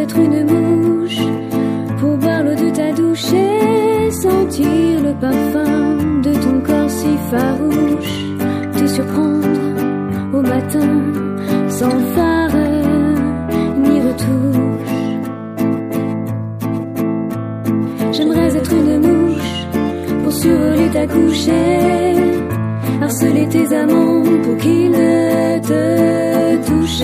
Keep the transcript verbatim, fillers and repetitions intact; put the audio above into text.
être une mouche pour boire l'eau de ta douche et sentir le parfum de ton corps si farouche, te surprendre au matin sans phare ni retouche. J'aimerais être une mouche pour survoler ta couche et harceler tes amants pour qu'ils ne te touchent